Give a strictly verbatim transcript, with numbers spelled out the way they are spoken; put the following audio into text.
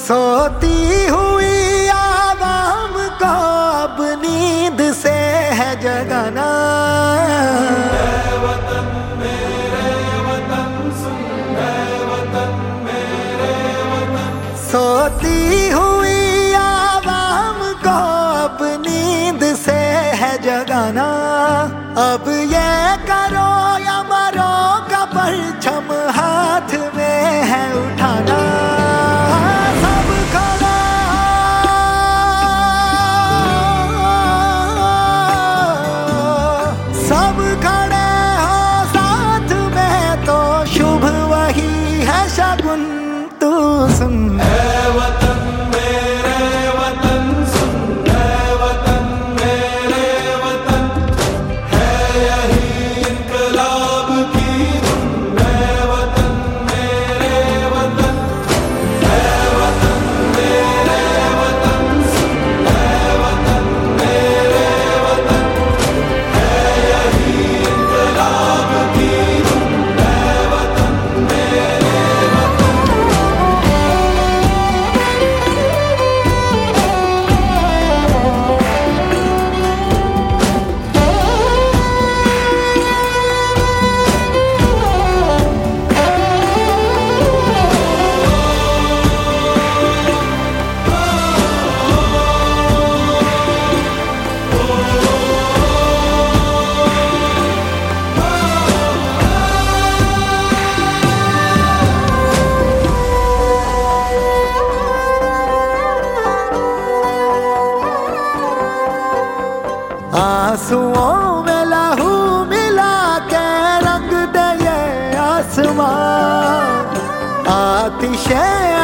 सोती हुई आवाम को अब नींद से है जगाना। ऐ वतन मेरे वतन सुन, ऐ वतन मेरे वतन। सोती हुई आवाम को अब नींद से है जगाना। अब ये करो या मरो का परचम हाथ में है उठाना। सब खड़े हो साथ में तो शुभ वही है शगुन तू सुन। ऐ वतन मेरे वतन सुन, ऐ वतन मेरे वतन। है यही इनकलाब की धुन, ऐ वतन मेरे वतन। ऐ वतन मेरे वतन सुन, ऐ वतन मेरे वतन। है यही इनकलाब की धुन, ऐ वतन मेरे वतन। आंसुओं में लहू मिला के रंग दे ये आसमां। आतिशे